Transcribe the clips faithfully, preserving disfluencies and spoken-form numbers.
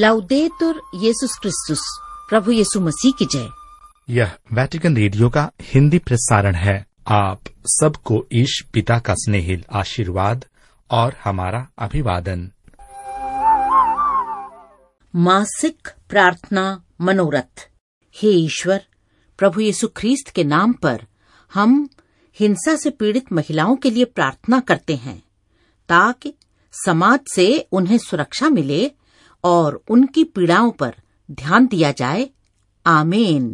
लाउदेतुर येसुस क्रिस्तुस, प्रभु यीशु मसीह की जय। यह वेटिकन रेडियो का हिंदी प्रसारण है। आप सबको ईश पिता का स्नेहिल आशीर्वाद और हमारा अभिवादन। मासिक प्रार्थना मनोरथ। हे ईश्वर, प्रभु यीशु ख्रीस्त के नाम पर हम हिंसा से पीड़ित महिलाओं के लिए प्रार्थना करते हैं ताकि समाज से उन्हें सुरक्षा मिले और उनकी पीड़ाओं पर ध्यान दिया जाए। आमीन।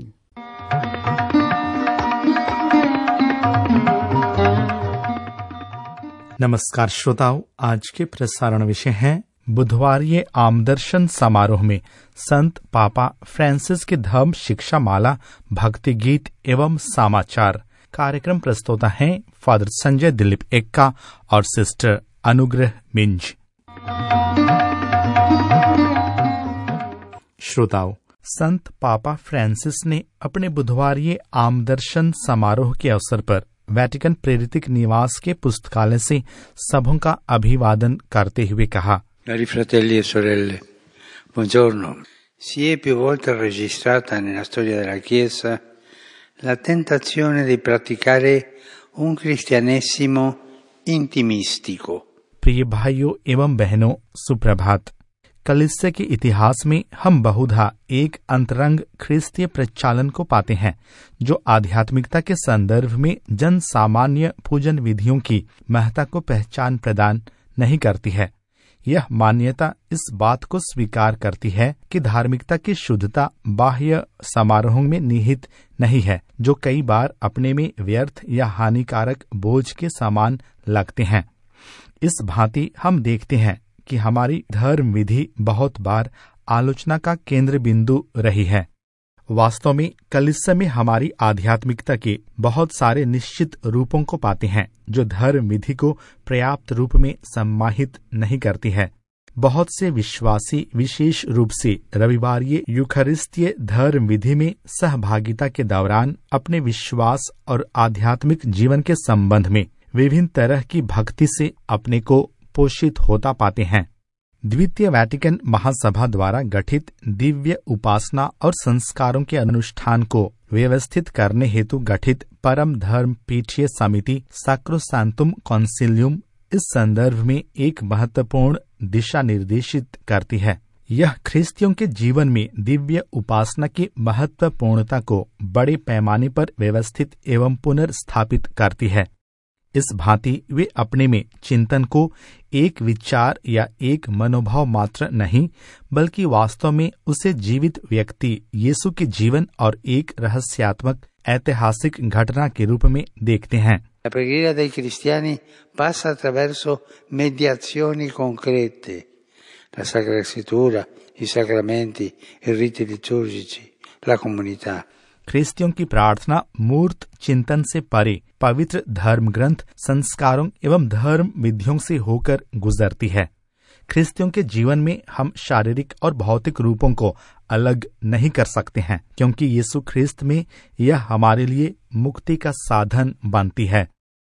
नमस्कार श्रोताओं, आज के प्रसारण विषय है बुधवारीय आमदर्शन समारोह में संत पापा फ्रांसिस की धर्म शिक्षा माला, भक्ति गीत एवं समाचार। कार्यक्रम प्रस्तुता है फादर संजय दिलीप एक्का और सिस्टर अनुग्रह मिंज। श्रोताओं, संत पापा फ्रांसिस ने अपने बुधवारीय आमदर्शन समारोह के अवसर पर वेटिकन प्रेरितिक निवास के पुस्तकालय से सबों का अभिवादन करते हुए कहा, Cari fratelli e sorelle, buongiorno. Si è più volte registrata nella storia della Chiesa la tentazione di praticare un cristianesimo intimistico. प्रिय भाइयों एवं बहनों, सुप्रभात। कलीसिया के इतिहास में हम बहुधा एक अंतरंग ख्रिस्तीय प्रचालन को पाते हैं जो आध्यात्मिकता के संदर्भ में जन सामान्य पूजन विधियों की महत्ता को पहचान प्रदान नहीं करती है। यह मान्यता इस बात को स्वीकार करती है कि धार्मिकता की शुद्धता बाह्य समारोहों में निहित नहीं है, जो कई बार अपने में व्यर्थ या हानिकारक बोझ के समान लगते हैं। इस भांति हम देखते हैं कि हमारी धर्म विधि बहुत बार आलोचना का केंद्र बिंदु रही है। वास्तव में कलीसिया में हमारी आध्यात्मिकता के बहुत सारे निश्चित रूपों को पाते हैं जो धर्म विधि को पर्याप्त रूप में सम्मानित नहीं करती है। बहुत से विश्वासी विशेष रूप से रविवारीय यूखरिस्तीय धर्म विधि में सहभागिता के दौरान अपने विश्वास और आध्यात्मिक जीवन के संबंध में विभिन्न तरह की भक्ति से अपने को पोषित होता पाते हैं। द्वितीय वेटिकन महासभा द्वारा गठित दिव्य उपासना और संस्कारों के अनुष्ठान को व्यवस्थित करने हेतु गठित परम धर्म पीठीय समिति सैक्रोसैंक्टुम कॉन्सिलियम इस संदर्भ में एक महत्वपूर्ण दिशा निर्देशित करती है। यह ख्रिस्तियों के जीवन में दिव्य उपासना की महत्वपूर्णता को बड़े पैमाने पर व्यवस्थित एवं पुनर्स्थापित करती है। इस भांति वे अपने में चिंतन को एक विचार या एक मनोभाव मात्र नहीं, बल्कि वास्तव में उसे जीवित व्यक्ति यीशु के जीवन और एक रहस्यात्मक ऐतिहासिक घटना के रूप में देखते हैं। La preghiera dei cristiani passa attraverso mediazioni concrete, la Sacra Scrittura, i sacramenti, i riti liturgici, la comunità. ख्रिस्तियों की प्रार्थना मूर्त चिंतन से परे पवित्र धर्म ग्रंथ, संस्कारों एवं धर्म विधियों से होकर गुजरती है। ख्रिस्तियों के जीवन में हम शारीरिक और भौतिक रूपों को अलग नहीं कर सकते हैं, क्योंकि यीशु ख्रिस्त में यह हमारे लिए मुक्ति का साधन बनती है।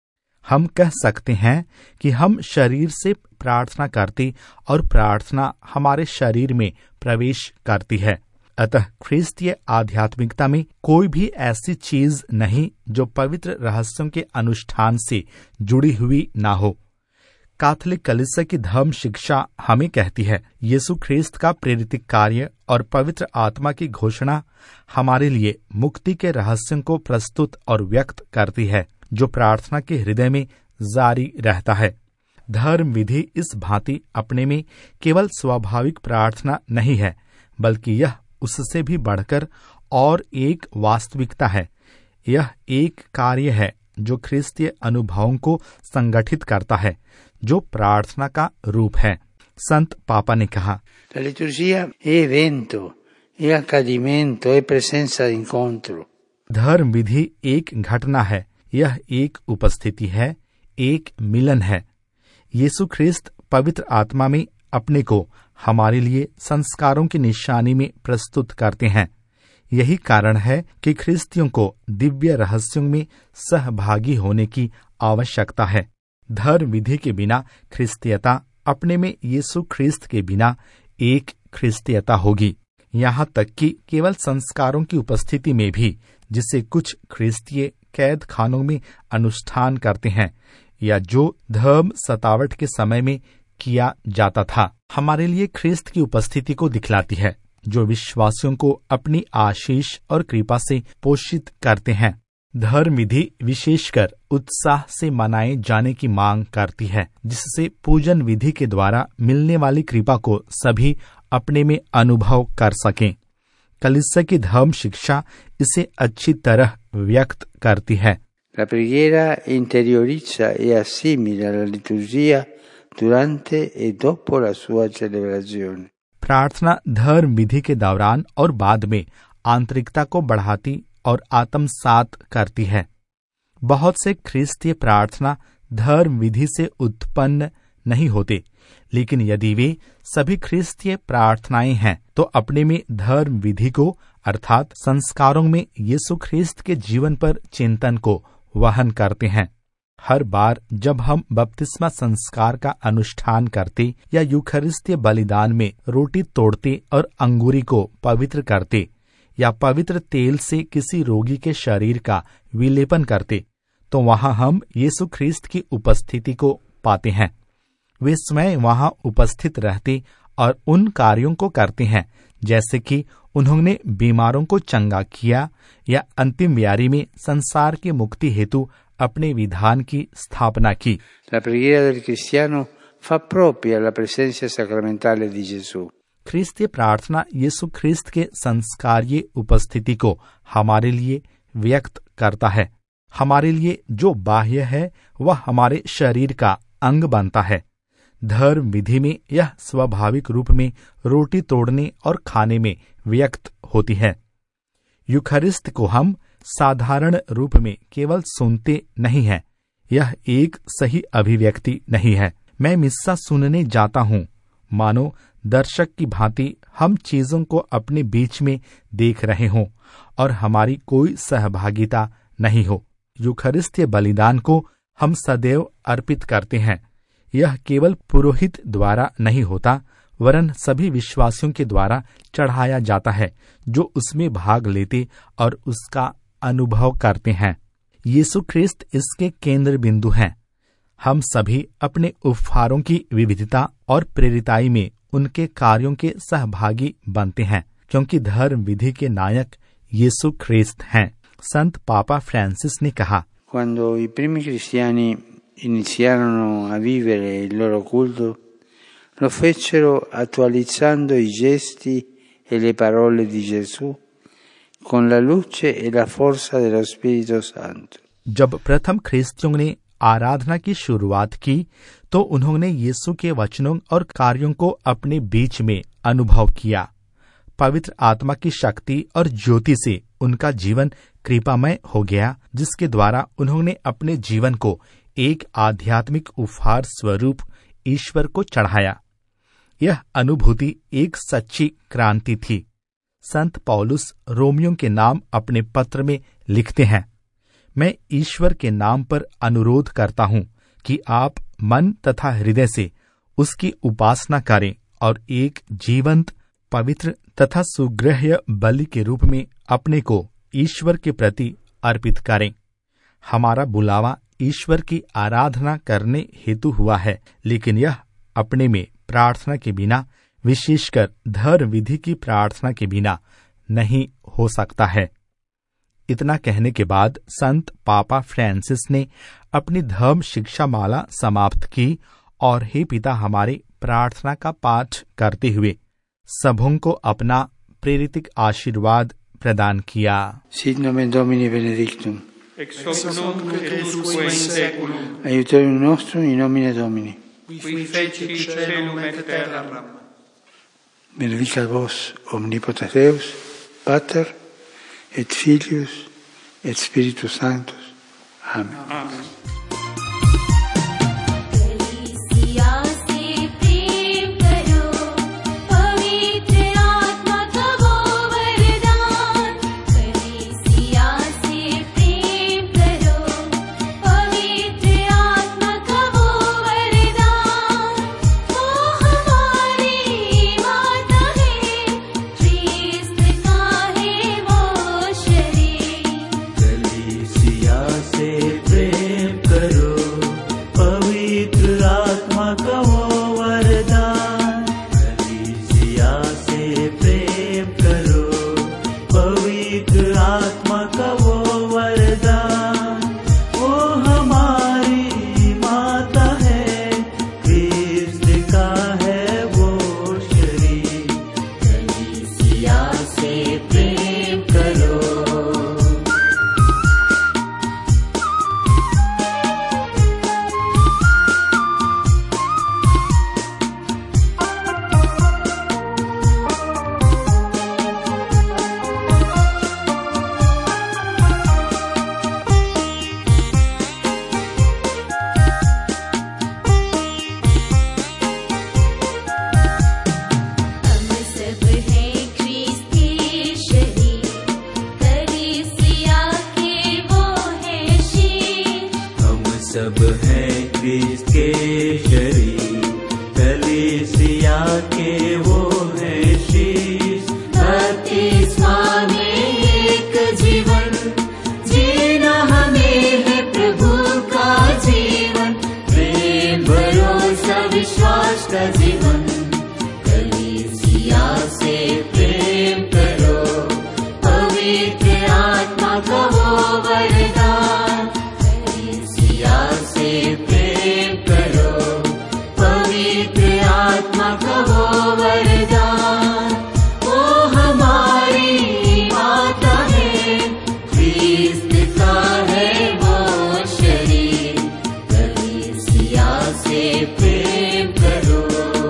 हम कह सकते हैं कि हम शरीर से प्रार्थना करते और प्रार्थना हमारे शरीर में प्रवेश करती है। अतः ख्रिस्तीय आध्यात्मिकता में कोई भी ऐसी चीज नहीं जो पवित्र रहस्यों के अनुष्ठान से जुड़ी हुई ना हो। कैथोलिक कलीसिया की धर्म शिक्षा हमें कहती है, यीशु ख्रिस्त का प्रेरित कार्य और पवित्र आत्मा की घोषणा हमारे लिए मुक्ति के रहस्यों को प्रस्तुत और व्यक्त करती है, जो प्रार्थना के हृदय में जारी रहता है। धर्म विधि इस भांति अपने में केवल स्वाभाविक प्रार्थना नहीं है, बल्कि यह उससे भी बढ़कर और एक वास्तविकता है। यह एक कार्य है जो ख्रिस्तीय अनुभवों को संगठित करता है, जो प्रार्थना का रूप है। संत पापा ने कहा, La liturgia è evento, è accadimento, è presenza d'incontro. धर्म विधि एक घटना है, यह एक उपस्थिति है, एक मिलन है। यीशु ख्रिस्त पवित्र आत्मा में अपने को हमारे लिए संस्कारों की निशानी में प्रस्तुत करते हैं। यही कारण है कि ख्रिस्तियों को दिव्य रहस्यों में सहभागी होने की आवश्यकता है। धर्म विधि के बिना ख्रिस्तीयता अपने में यीशु ख्रिस्त के बिना एक ख्रिस्तीयता होगी। यहाँ तक कि केवल संस्कारों की उपस्थिति में भी, जिसे कुछ ख्रिस्तीय कैद खानों में अनुष्ठान करते हैं या जो धर्म सतावट के समय में किया जाता था, हमारे लिए ख्रिस्त की उपस्थिति को दिखलाती है, जो विश्वासियों को अपनी आशीष और कृपा से पोषित करते हैं। धर्म विधि विशेषकर उत्साह से मनाए जाने की मांग करती है, जिससे पूजन विधि के द्वारा मिलने वाली कृपा को सभी अपने में अनुभव कर सकें। कलीसिया की धर्म शिक्षा इसे अच्छी तरह व्यक्त करती है। La preghiera interiorizza e assimila la liturgia durante e dopo la sua celebrazione. प्रार्थना धर्म विधि के दौरान और बाद में आंतरिकता को बढ़ाती और आत्मसात करती है। बहुत से ख्रिस्तीय प्रार्थना धर्म विधि से उत्पन्न नहीं होते, लेकिन यदि वे सभी ख्रिस्तीय प्रार्थनाएं हैं तो अपने में धर्म विधि को अर्थात संस्कारों में यीशु ख्रिस्त के जीवन पर चिंतन को वहन करते हैं। हर बार जब हम बपतिस्मा संस्कार का अनुष्ठान करते या यूखरिस्तीय बलिदान में रोटी तोड़ते और अंगूरी को पवित्र करते या पवित्र तेल से किसी रोगी के शरीर का विलेपन करते, तो वहां हम यीशु ख्रिस्त की उपस्थिति को पाते हैं। वे स्वयं वहां उपस्थित रहते और उन कार्यों को करते हैं, जैसे कि उन्होंने बीमारों को चंगा किया या अंतिम यारी में संसार की मुक्ति हेतु अपने विधान की स्थापना की। La preghiera del cristiano fa propria la presenza sacramentale di Gesù. ख्रिस्तीय प्रार्थना यीशु ख्रिस्त के संस्कारीय उपस्थिति को हमारे लिए व्यक्त करता है। हमारे लिए जो बाह्य है वह हमारे शरीर का अंग बनता है। धर्म विधि में यह स्वाभाविक रूप में रोटी तोड़ने और खाने में व्यक्त होती है। यूखरिस्त को हम साधारण रूप में केवल सुनते नहीं हैं, यह एक सही अभिव्यक्ति नहीं है। मैं मिस्सा सुनने जाता हूँ, मानो दर्शक की भांति हम चीजों को अपने बीच में देख रहे हों और हमारी कोई सहभागिता नहीं हो। यूखरिस्तीय बलिदान को हम सदैव अर्पित करते हैं। यह केवल पुरोहित द्वारा नहीं होता, वरन सभी विश्वासियों के द्वारा चढ़ाया जाता है जो उसमें भाग लेते और उसका अनुभव करते हैं। यीशु ख्रिस्त इसके केंद्र बिंदु हैं। हम सभी अपने उपहारों की विविधता और प्रेरिताई में उनके कार्यों के सहभागी बनते हैं, क्योंकि धर्म विधि के नायक यीशु ख्रिस्त हैं। संत पापा फ्रांसिस ने कहा, Quando i primi cristiani iniziarono a vivere il loro culto, lo fecero attualizzando i gesti e le parole di Gesù con la luce e la forza dello Spirito Santo. जब प्रथम ख्रिस्तियों ने आराधना की शुरुआत की तो उन्होंने यीशु के वचनों और कार्यों को अपने बीच में अनुभव किया। पवित्र आत्मा की शक्ति और ज्योति से उनका जीवन कृपामय हो गया, जिसके द्वारा उन्होंने अपने जीवन को एक आध्यात्मिक उपहार स्वरूप ईश्वर को चढ़ाया। यह अनुभूति एक सच्ची क्रांति थी। संत पौलुस रोमियों के नाम अपने पत्र में लिखते हैं, मैं ईश्वर के नाम पर अनुरोध करता हूँ कि आप मन तथा हृदय से उसकी उपासना करें और एक जीवंत, पवित्र तथा सुग्राह्य बलि के रूप में अपने को ईश्वर के प्रति अर्पित करें। हमारा बुलावा ईश्वर की आराधना करने हेतु हुआ है, लेकिन यह अपने में प्रार्थना के बिना, विशेषकर धर्म विधि की प्रार्थना के बिना नहीं हो सकता है। इतना कहने के बाद संत पापा फ्रांसिस ने अपनी धर्म शिक्षा माला समाप्त की और हे पिता हमारे प्रार्थना का पाठ करते हुए सबों को अपना प्रेरित आशीर्वाद प्रदान किया। Sit nomen Domini benedictum. Ex hoc nunc et usque in saeculum. Aiutorium nostrum in nomine Domini. Qui feci caelum et terram. Benedicat vos omnipotens Deus, Pater et Filius et Spiritus Sanctus. Amen. Amen. हमारे सब है क्रिस्त के शरीर, कलीसिया के वो है शीश। बपतिस्मा में एक जीवन जीना हमें है प्रभु का जीवन, प्रेम भरोसा विश्वास का जीवन। कलीसिया से प्रेम करो, पवित्र आत्मा का वो वरदान। कलीसिया से प्रेम करो, पवित्र आत्मा का वो वरदान। वो हमारी माता है, क्रिस्त का है वो शरीर, कलीसिया से प्रेम करो।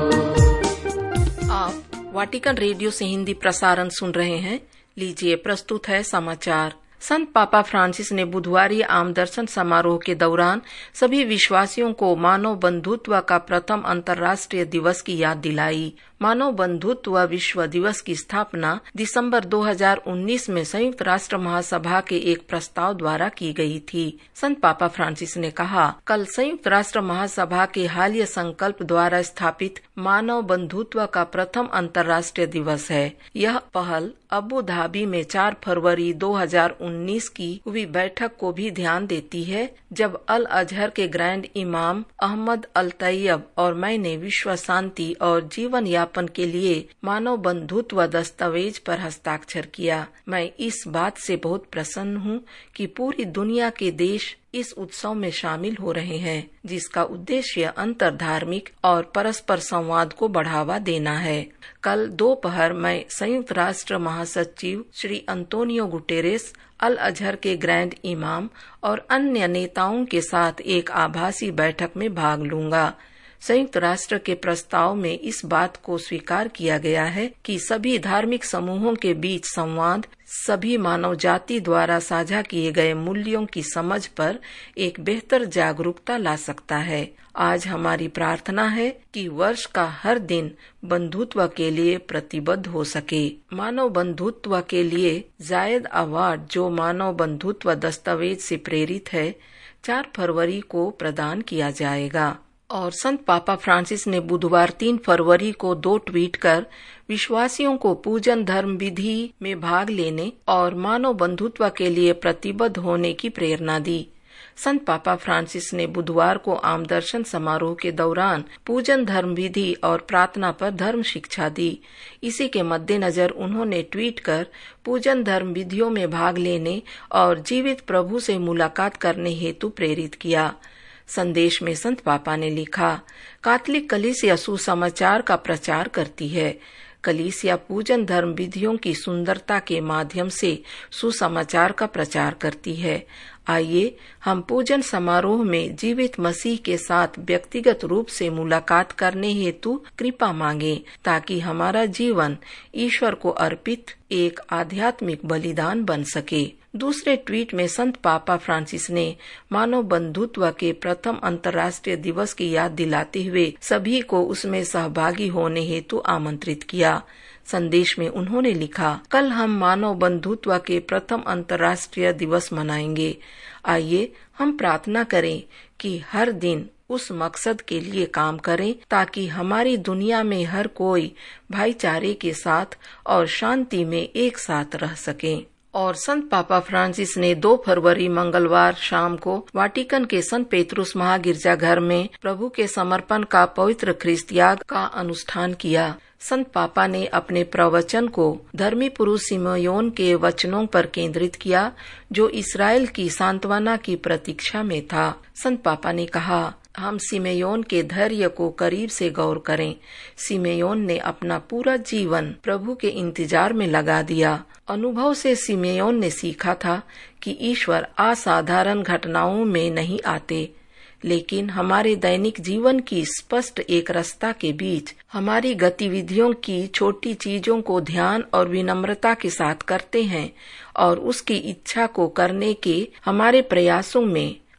आप वाटिकन रेडियो से हिंदी प्रसारण सुन रहे हैं। लीजिए प्रस्तुत है समाचार। संत पापा फ्रांसिस ने बुधवारी आम दर्शन समारोह के दौरान सभी विश्वासियों को मानव बंधुत्व का प्रथम अंतर्राष्ट्रीय दिवस की याद दिलाई। मानव बंधुत्व विश्व दिवस की स्थापना दिसंबर दो हज़ार उन्नीस में संयुक्त राष्ट्र महासभा के एक प्रस्ताव द्वारा की गई थी। संत पापा फ्रांसिस ने कहा, कल संयुक्त राष्ट्र महासभा के हालिया संकल्प द्वारा स्थापित मानव बंधुत्व का प्रथम अंतर्राष्ट्रीय दिवस है। यह पहल अबू धाबी में चार फरवरी दो हज़ार उन्नीस की हुई बैठक को भी ध्यान देती है, जब अल अजहर के ग्रैंड इमाम अहमद अल तैयब और मैंने विश्व शांति और जीवन यापन के लिए मानव बंधुत्व दस्तावेज पर हस्ताक्षर किया। मैं इस बात से बहुत प्रसन्न हूँ कि पूरी दुनिया के देश इस उत्सव में शामिल हो रहे हैं, जिसका उद्देश्य अंतर धार्मिक और परस्पर संवाद को बढ़ावा देना है। कल दोपहर मैं संयुक्त राष्ट्र महासचिव Shri Antonio Guterres, Al Azhar के ग्रैंड इमाम और अन्य नेताओं के साथ एक आभासी बैठक में भाग लूंगा। संयुक्त राष्ट्र के प्रस्ताव में इस बात को स्वीकार किया गया है कि सभी धार्मिक समूहों के बीच संवाद सभी मानव जाति द्वारा साझा किए गए मूल्यों की समझ पर एक बेहतर जागरूकता ला सकता है। आज हमारी प्रार्थना है कि वर्ष का हर दिन बंधुत्व के लिए प्रतिबद्ध हो सके। मानव बंधुत्व के लिए जायद अवार्ड, जो मानव बंधुत्व दस्तावेज से प्रेरित है, चार फरवरी को प्रदान किया जाएगा। और संत पापा फ्रांसिस ने बुधवार तीन फरवरी को दो ट्वीट कर विश्वासियों को पूजन धर्म विधि में भाग लेने और मानव बंधुत्व के लिए प्रतिबद्ध होने की प्रेरणा दी। संत पापा फ्रांसिस ने बुधवार को आम दर्शन समारोह के दौरान पूजन धर्म विधि और प्रार्थना पर धर्म शिक्षा दी। इसी के मद्देनजर उन्होंने ट्वीट कर पूजन धर्म विधियों में भाग लेने और जीवित प्रभु से मुलाकात करने हेतु प्रेरित किया। संदेश में संत पापा ने लिखा, कैथोलिक कलीसिया सुसमाचार का प्रचार करती है। कलीसिया पूजन धर्म विधियों की सुंदरता के माध्यम से सुसमाचार का प्रचार करती है। आइए हम पूजन समारोह में जीवित मसीह के साथ व्यक्तिगत रूप से मुलाकात करने हेतु कृपा मांगे, ताकि हमारा जीवन ईश्वर को अर्पित एक आध्यात्मिक बलिदान बन सके। दूसरे ट्वीट में संत पापा फ्रांसिस ने मानव बंधुत्व के प्रथम अंतर्राष्ट्रीय दिवस की याद दिलाते हुए सभी को उसमें सहभागी होने हेतु आमंत्रित किया। संदेश में उन्होंने लिखा, कल हम मानव बंधुत्व के प्रथम अंतर्राष्ट्रीय दिवस मनाएंगे। आइए हम प्रार्थना करें कि हर दिन उस मकसद के लिए काम करें ताकि हमारी दुनिया में हर कोई भाईचारे के साथ और शांति में एक साथ रह सके। और संत पापा फ्रांसिस ने दो फरवरी मंगलवार शाम को वाटिकन के संत पेत्रुस महागिरजाघर में प्रभु के समर्पण का पवित्र ख्रिस्त याग का अनुष्ठान किया। संत पापा ने अपने प्रवचन को धर्मी पुरुष सिमयोन के वचनों पर केंद्रित किया, जो इस्राएल की सांत्वना की प्रतीक्षा में था। संत पापा ने कहा, हम सिमयोन के धैर्य को करीब से गौर करें। सिमयोन ने अपना पूरा जीवन प्रभु के इंतजार में लगा दिया। अनुभव से सिमयोन ने सीखा था कि ईश्वर असाधारण घटनाओं में नहीं आते, लेकिन हमारे दैनिक जीवन की स्पष्ट एक रास्ता के बीच हमारी गतिविधियों की छोटी चीजों को ध्यान और विनम्रता के साथ करते हैं और उसकी इच्छा को करने के हमारे प्रयासों में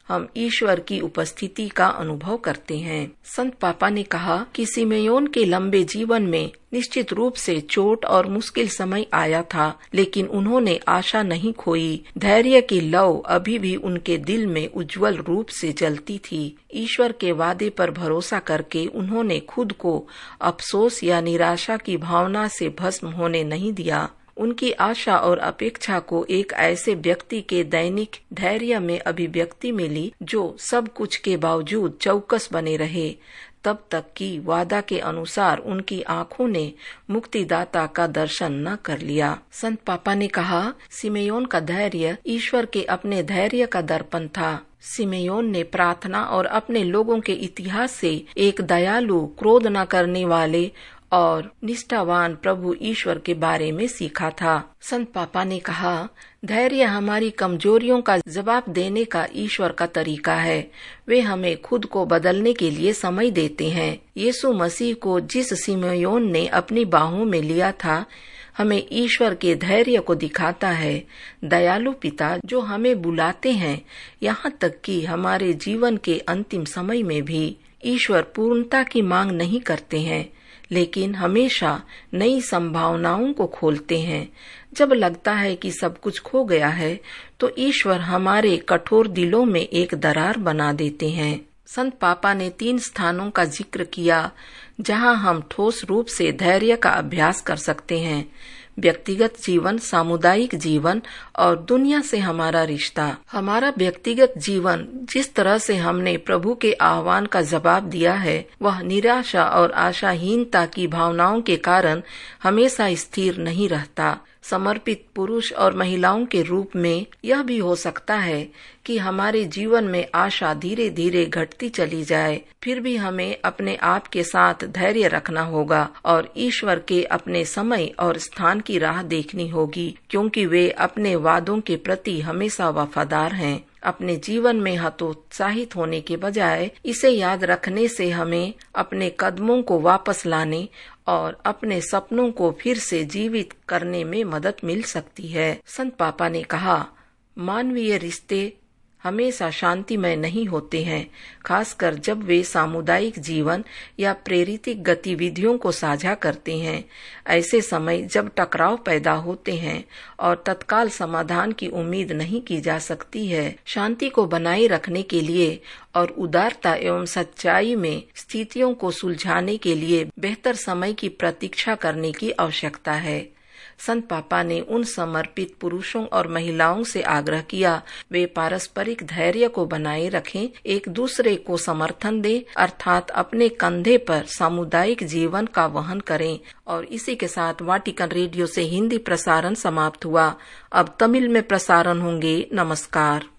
हम ईश्वर की उपस्थिति का अनुभव करते हैं। संत पापा ने कहा कि सिमेयोन के लंबे जीवन में निश्चित रूप से चोट और मुश्किल समय आया था, लेकिन उन्होंने आशा नहीं खोई। धैर्य की लौ अभी भी उनके दिल में उज्जवल रूप से जलती थी। ईश्वर के वादे पर भरोसा करके उन्होंने खुद को अफसोस या निराशा की भावना से भस्म होने नहीं दिया। उनकी आशा और अपेक्षा को एक ऐसे व्यक्ति के दैनिक धैर्य में अभिव्यक्ति मिली जो सब कुछ के बावजूद चौकस बने रहे, तब तक कि वादा के अनुसार उनकी आंखों ने मुक्तिदाता का दर्शन न कर लिया। संत पापा ने कहा, सिमेयोन का धैर्य ईश्वर के अपने धैर्य का दर्पण था। सिमेयोन ने प्रार्थना और अपने लोगों के इतिहास से एक दयालु, क्रोध न करने वाले और निष्ठावान प्रभु ईश्वर के बारे में सीखा था। संत पापा ने कहा, धैर्य हमारी कमजोरियों का जवाब देने का ईश्वर का तरीका है। वे हमें खुद को बदलने के लिए समय देते हैं। यीशु मसीह को जिस सिमेयोन ने अपनी बाहों में लिया था, हमें ईश्वर के धैर्य को दिखाता है। दयालु पिता जो हमें बुलाते हैं, यहाँ तक कि हमारे जीवन के अंतिम समय में भी ईश्वर पूर्णता की मांग नहीं करते हैं, लेकिन हमेशा नई संभावनाओं को खोलते हैं। जब लगता है कि सब कुछ खो गया है, तो ईश्वर हमारे कठोर दिलों में एक दरार बना देते हैं। संत पापा ने तीन स्थानों का जिक्र किया जहां हम ठोस रूप से धैर्य का अभ्यास कर सकते हैं: व्यक्तिगत जीवन, सामुदायिक जीवन और दुनिया से हमारा रिश्ता। हमारा व्यक्तिगत जीवन, जिस तरह से हमने प्रभु के आह्वान का जवाब दिया है, वह निराशा और आशाहीनता की भावनाओं के कारण हमेशा स्थिर नहीं रहता। समर्पित पुरुष और महिलाओं के रूप में यह भी हो सकता है कि हमारे जीवन में आशा धीरे धीरे घटती चली जाए। फिर भी हमें अपने आप के साथ धैर्य रखना होगा और ईश्वर के अपने समय और स्थान की राह देखनी होगी, क्योंकि वे अपने वादों के प्रति हमेशा वफादार हैं। अपने जीवन में हतोत्साहित होने के बजाय इसे याद रखने से हमें अपने कदमों को वापस लाने और अपने सपनों को फिर से जीवित करने में मदद मिल सकती है। संत पापा ने कहा, मानवीय रिश्ते हमेशा शांतिमय नहीं होते हैं, खासकर जब वे सामुदायिक जीवन या प्रेरित गतिविधियों को साझा करते हैं। ऐसे समय जब टकराव पैदा होते हैं और तत्काल समाधान की उम्मीद नहीं की जा सकती है, शांति को बनाए रखने के लिए और उदारता एवं सच्चाई में स्थितियों को सुलझाने के लिए बेहतर समय की प्रतीक्षा करने की आवश्यकता है। संत पापा ने उन समर्पित पुरुषों और महिलाओं से आग्रह किया, वे पारस्परिक धैर्य को बनाए रखें, एक दूसरे को समर्थन दें, अर्थात अपने कंधे पर सामुदायिक जीवन का वहन करें। और इसी के साथ वाटिकन रेडियो से हिंदी प्रसारण समाप्त हुआ। अब तमिल में प्रसारण होंगे। नमस्कार।